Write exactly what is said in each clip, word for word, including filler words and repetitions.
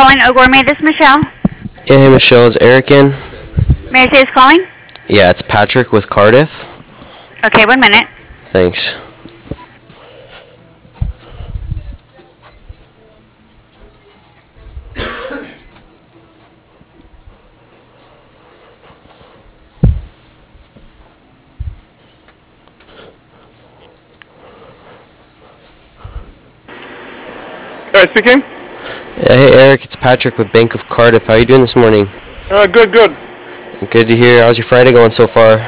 calling O'Gourmet. This is Michelle. Yeah, hey Michelle, is Eric in? May I say who's calling? Yeah, it's Patrick with Cardiff. Okay, one minute. Thanks. Eric speaking. Yeah, hey Eric, it's Patrick with Bank of Cardiff. How are you doing this morning? Uh, good, good. Good to hear. How's your Friday going so far?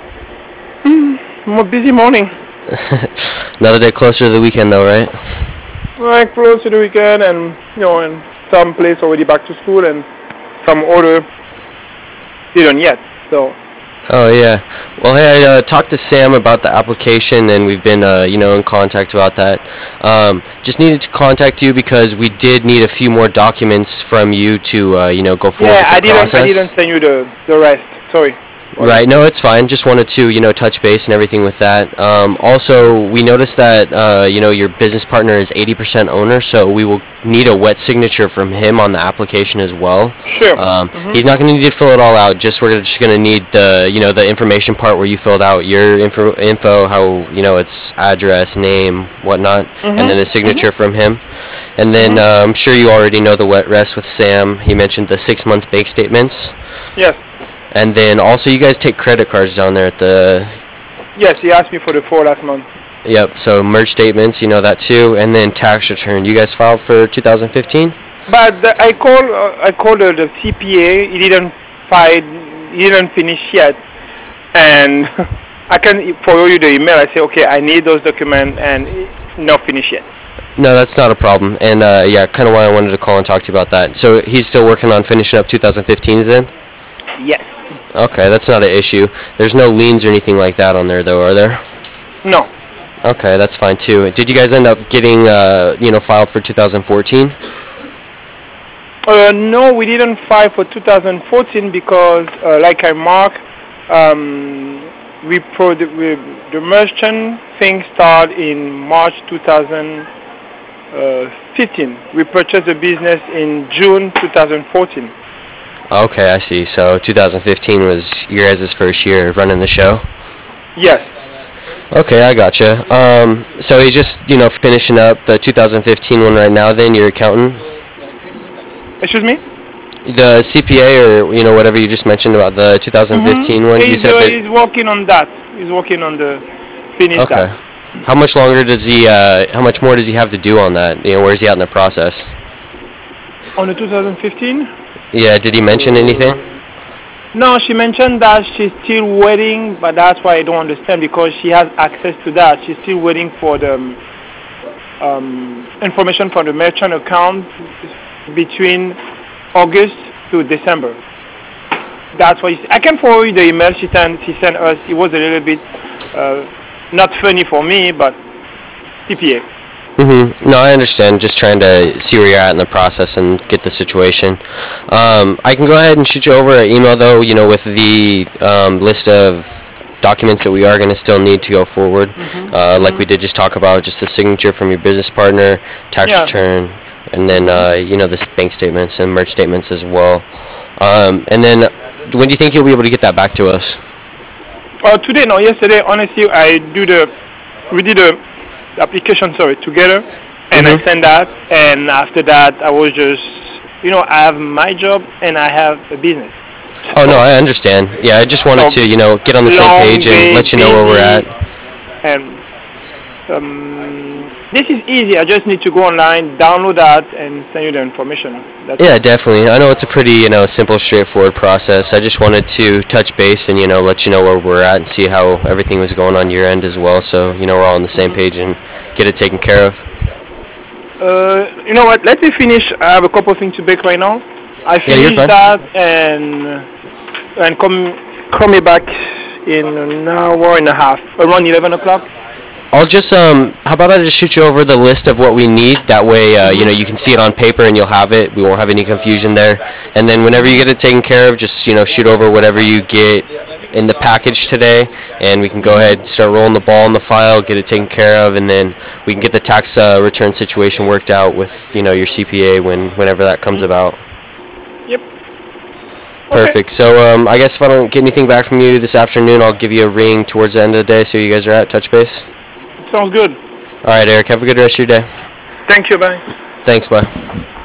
Mm, more busy morning. Another day closer to the weekend though, right? Right, close to the weekend, and you know, and some place already back to school, and some order didn't yet. So. Oh yeah. Well, hey, I uh, talked to Sam about the application, and we've been, uh, you know, in contact about that. Um, just needed to contact you because we did need a few more documents from you to, uh, you know, go forward Yeah, with the I didn't. process. I didn't send you the the rest. Sorry. Right, no, it's fine. Just wanted to, you know, touch base and everything with that. Um, also, we noticed that, uh, you know, your business partner is eighty percent owner, so we will need a wet signature from him on the application as well. Sure. Um, Mhm. He's not going to need to fill it all out. Just we're just going to need the, you know, the information part where you filled out your info, info how, you know, it's address, name, whatnot, Mhm. and then a signature from him. And then uh, I'm sure you already know the wet rest with Sam. He mentioned the six-month bank statements. Yes. And then also, you guys take credit cards down there at the. Yes, he asked me for the four last month. Yep. So merge statements, you know that too, and then tax return. You guys filed for two thousand fifteen. But the, I called. Uh, I called uh, the C P A. He didn't find. He didn't finish yet, and I can forward you the email. I say, okay, I need those documents, and it's not finished yet. No, that's not a problem. And uh, yeah, kind of why I wanted to call and talk to you about that. So he's still working on finishing up two thousand fifteen then. Yes. Okay, that's not an issue. There's no liens or anything like that on there, though, are there? No. Okay, that's fine too. Did you guys end up getting, uh, you know, filed for two thousand fourteen? Uh, no, we didn't file for two thousand fourteen because, uh, like I marked, um, we pro the, we, the merchant thing started in March two thousand fifteen. We purchased the business in June two thousand fourteen. Okay, I see. So two thousand fifteen was your guys' first year running the show? Yes. Okay, I gotcha. Um, so he's just, you know, finishing up the two thousand fifteen one right now then, your accountant? Excuse me? The C P A or, you know, whatever you just mentioned about the two thousand fifteen Mm-hmm. one, you He's, said uh, that... he's working on that. He's working on the finish Okay. that. How much longer does he, uh, how much more does he have to do on that? You know, where's he at in the process? On the two thousand fifteen? Yeah, did he mention anything? No, she mentioned that she's still waiting, but that's why I don't understand because she has access to that. She's still waiting for the um, um, information from the merchant account between August to December. That's why I can forward you the email she sent. She sent us. It was a little bit uh, not funny for me, but C P A. Mm-hmm. No, I understand. Just trying to see where you're at in the process and get the situation. Um, I can go ahead and shoot you over an email, though, you know, with the um, list of documents that we are going to still need to go forward. Mm-hmm. Uh, like mm-hmm. we did just talk about, just the signature from your business partner, tax yeah. return, and then, uh, you know, the bank statements and merge statements as well. Um, and then when do you think you'll be able to get that back to us? Uh, today, no, yesterday, honestly, I do the, we did a application, sorry, together, and mm-hmm. I sent that, and after that, I was just, you know, I have my job, and I have a business. Oh, no, I understand. Yeah, I just wanted so to, you know, get on the same page and day, let you know where we're at. And um, this is easy. I just need to go online, download that, and send you the information. That's yeah, it. definitely. I know it's a pretty, you know, simple, straightforward process. I just wanted to touch base and, you know, let you know where we're at and see how everything was going on your end as well. So, you know, we're all on the same page and get it taken care of. Uh, you know what? Let me finish. I have a couple of things to bake right now. I finish yeah, that and and come call me back in an hour and a half, around eleven o'clock. I'll just um. How about I just shoot you over the list of what we need? That way, uh, you know, you can see it on paper and you'll have it. We won't have any confusion there. And then whenever you get it taken care of, just you know, shoot over whatever you get in the package today, and we can go ahead and start rolling the ball in the file, get it taken care of, and then we can get the tax uh, return situation worked out with, you know, your C P A when whenever that comes about. Yep. Perfect. Okay. So um, I guess if I don't get anything back from you this afternoon, I'll give you a ring towards the end of the day so you guys are at touch base. Sounds good. All right, Eric. Have a good rest of your day. Thank you. Bye. Thanks. Bye.